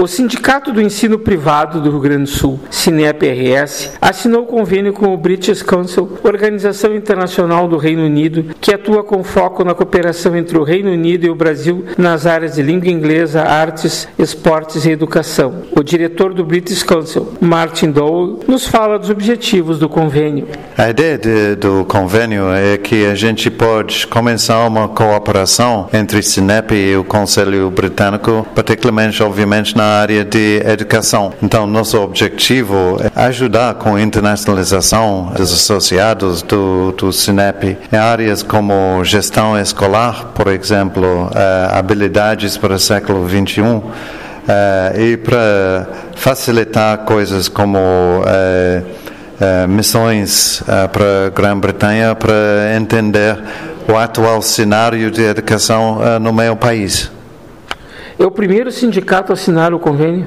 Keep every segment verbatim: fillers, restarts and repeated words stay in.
O Sindicato do Ensino Privado do Rio Grande do Sul, Sinep R S, assinou convênio com o British Council, organização internacional do Reino Unido, que atua com foco na cooperação entre o Reino Unido e o Brasil nas áreas de língua inglesa, artes, esportes e educação. O diretor do British Council, Martin Dole, nos fala dos objetivos do convênio. A ideia de, do convênio é que a gente pode começar uma cooperação entre o Sinep e o Conselho Britânico, particularmente, obviamente, na área de educação. Então, nosso objetivo é ajudar com a internacionalização dos associados do, do Sinep em áreas como gestão escolar, por exemplo, uh, habilidades para o século vinte e um, uh, e para facilitar coisas como uh, uh, missões uh, para a Grã-Bretanha para entender o atual cenário de educação uh, no meu país. É o primeiro sindicato a assinar o convênio?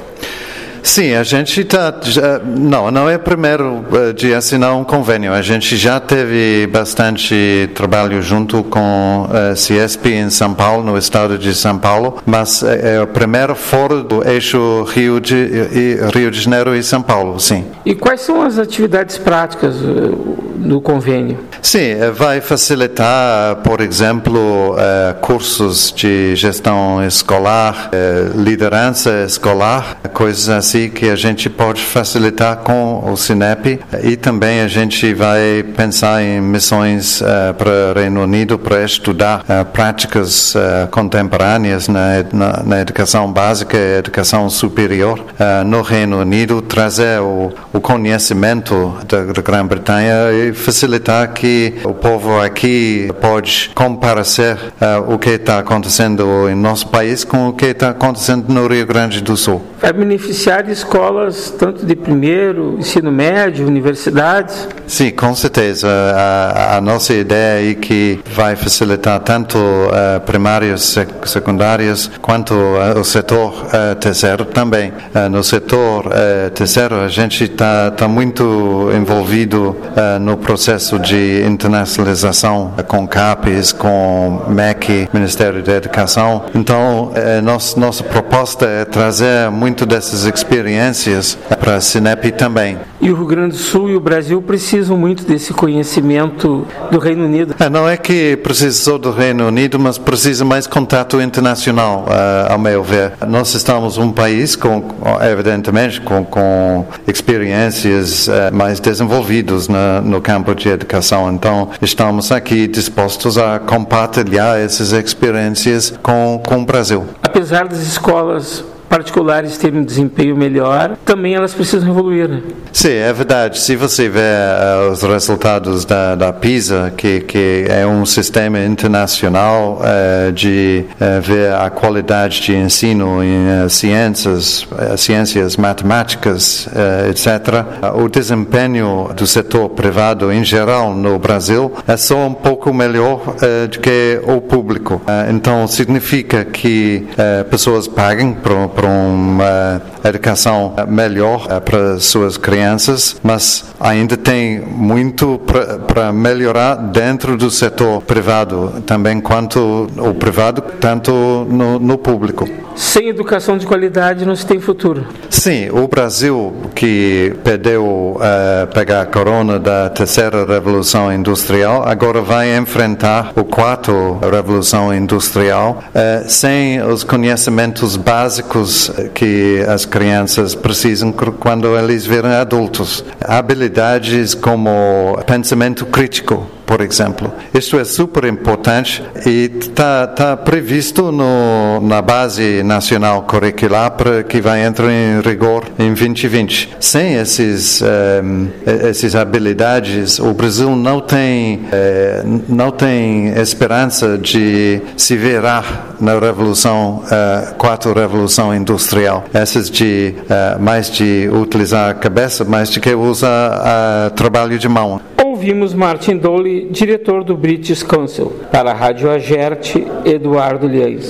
Sim, a gente está... Não, não é o primeiro de assinar um convênio. A gente já teve bastante trabalho junto com a Ciesp em São Paulo, no estado de São Paulo, mas é o primeiro fora do eixo Rio de, Rio de Janeiro e São Paulo, sim. E quais são as atividades práticas do convênio? Sim, vai facilitar, por exemplo, cursos de gestão escolar, liderança escolar, coisas assim que a gente pode facilitar com o Sinep, e também a gente vai pensar em missões uh, para o Reino Unido para estudar uh, práticas uh, contemporâneas na, na, na educação básica e educação superior uh, no Reino Unido, trazer o, o conhecimento da, da Grã-Bretanha e facilitar que o povo aqui pode comparecer uh, o que está acontecendo em nosso país com o que está acontecendo no Rio Grande do Sul. Vai beneficiar de escolas tanto de primeiro, ensino médio, universidades? Sim, com certeza. A, a nossa ideia é que vai facilitar tanto uh, primários, sec- secundários, quanto uh, o setor uh, terceiro também. Uh, no setor uh, terceiro, a gente está tá muito envolvido uh, no processo de internacionalização uh, com CAPES, com M E C, Ministério da Educação. Então, uh, nossa, nossa proposta é trazer muito dessas experiências para a Sinep também. E o Rio Grande do Sul e o Brasil precisam muito desse conhecimento do Reino Unido? Não é que precisa só do Reino Unido, mas precisa mais contato internacional, uh, ao meu ver. Nós estamos um país, com, evidentemente, com, com experiências uh, mais desenvolvidas na, no campo de educação. Então, estamos aqui dispostos a compartilhar essas experiências com, com o Brasil. Apesar das escolas particulares terem um desempenho melhor, também elas precisam evoluir, né? Sim, é verdade. Se você vê uh, os resultados da, da PISA, que, que é um sistema internacional uh, de uh, ver a qualidade de ensino em uh, ciências, uh, ciências matemáticas, uh, etcétera, uh, o desempenho do setor privado em geral no Brasil é só um pouco melhor uh, do que o público. Uh, então, significa que uh, pessoas paguem para para uma educação melhor para suas crianças, mas ainda tem muito para melhorar dentro do setor privado, também quanto o privado, tanto no, no público. Sem educação de qualidade não se tem futuro. Sim, o Brasil, que perdeu uh, pegar a corona da terceira revolução industrial, agora vai enfrentar o quarto revolução industrial uh, sem os conhecimentos básicos que as crianças precisam quando eles virem adultos. Habilidades como pensamento crítico, por exemplo. Isto é super importante e está tá previsto no, na base nacional curricular para que vai entrar em rigor em vinte e vinte. Sem esses, um, essas habilidades, o Brasil não tem, uh, não tem esperança de se virar na revolução, uh, quarta revolução industrial. Essas de uh, mais de utilizar a cabeça, mais de que usar uh, trabalho de mão. Ouvimos Martin Dole, diretor do British Council. Para a Rádio Agerte, Eduardo Liães.